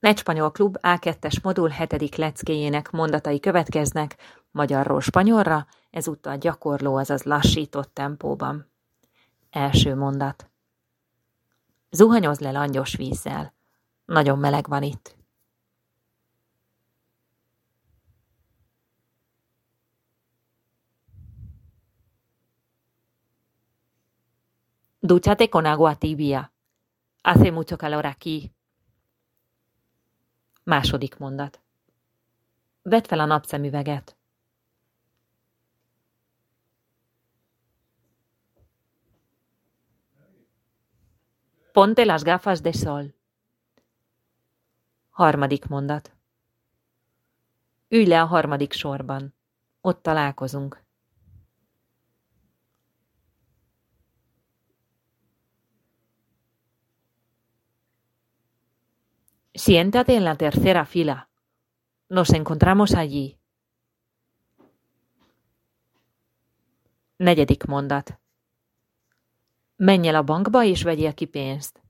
Egy spanyol klub A2-es modul 7. leckéjének mondatai következnek, magyarról spanyolra, ezúttal gyakorló, azaz lassított tempóban. Első mondat. Zuhanyoz le langyos vízzel. Nagyon meleg van itt. Dúchate con agua tibia. Hace mucho calor aquí. Második mondat. Vedd fel a napszemüveget. Ponte las gafas de sol. Harmadik mondat. Ülj le a harmadik sorban. Ott találkozunk. Siéntate en la tercera fila. Nos encontramos allí. Negyedik mondat. Menj el a bankba és vegyél ki pénzt.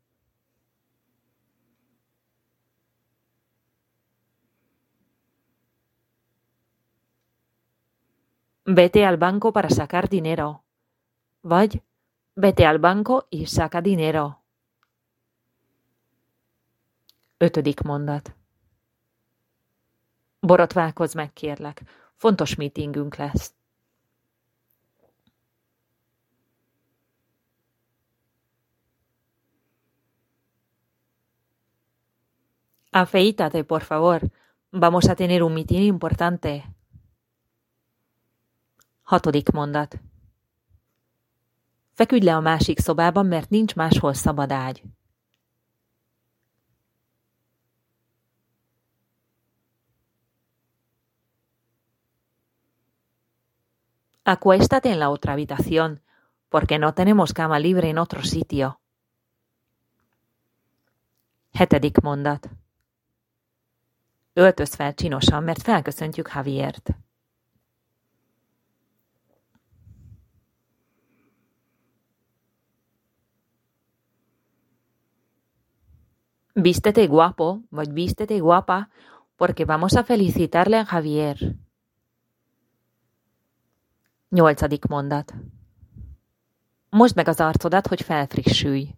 Vete al banco para sacar dinero. Vagy vete al banco y saca dinero. Ötödik mondat. Borotválkozz meg, kérlek. Fontos meetingünk lesz. Afeítate, por favor. Vamos a tener un meeting importante. Hatodik mondat. Feküdj le a másik szobában, mert nincs máshol szabad ágy. Acuéstate en la otra habitación, porque no tenemos cama libre en otro sitio. Hetedik mondat. Öltözz fel csinosan, mert felköszöntjük Javiert. Vístete guapo, vagy vístete guapa, porque vamos a felicitarle a Javier. Nyolcadik mondat. Mosd meg az arcodat, hogy felfrissülj.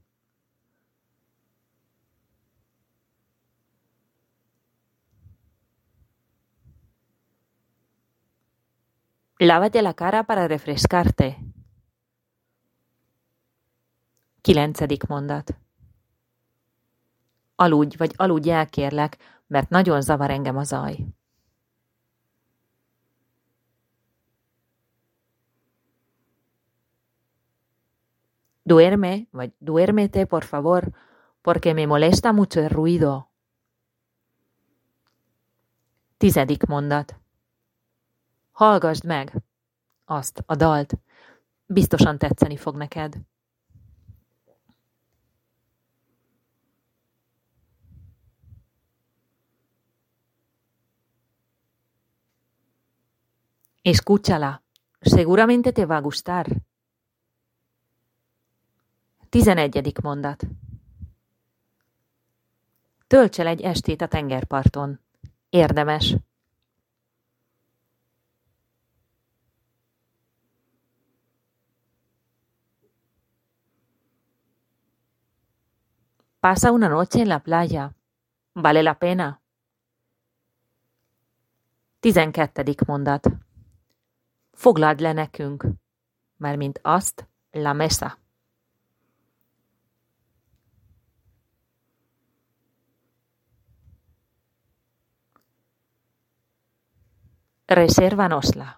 Lávate la cara para refrescarte. Kilencedik mondat. Aludj, vagy aludj el, kérlek, mert nagyon zavar engem a zaj. Duerme, vagy duérmete, por favor, porque me molesta mucho el ruido. Tizedik mondat. Hallgasd meg azt, a dalt. Biztosan tetszeni fog neked. Escúchala. Seguramente te va a gustar. 11. mondat. Tölts el egy estét a tengerparton. Érdemes. Pasa una noche en la playa. Vale la pena. 12. mondat. Foglald le nekünk, mármint azt, la mesa. Resérvanosla.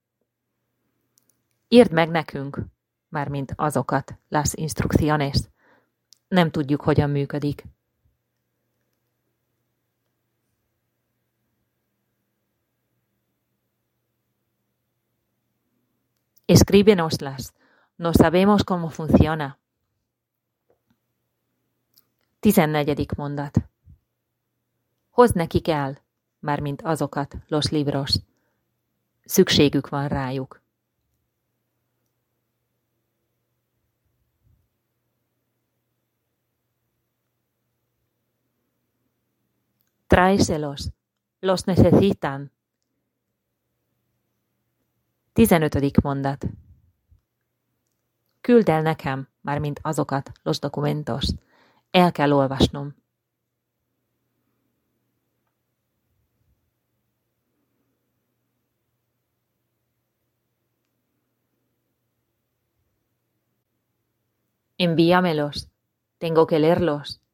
Írd meg nekünk, mármint azokat, las instrucciones. Nem tudjuk, hogyan működik. Escríbenoslas. No sabemos cómo funciona. 14. mondat. Hozd nekik el, mármint azokat, los libros. Szükségük van rájuk. Tráeselos. Los necesitan. 15. mondat. Küld el nekem, mármint azokat, los documentos. El kell olvasnom. Envíamelos. Tengo que leerlos.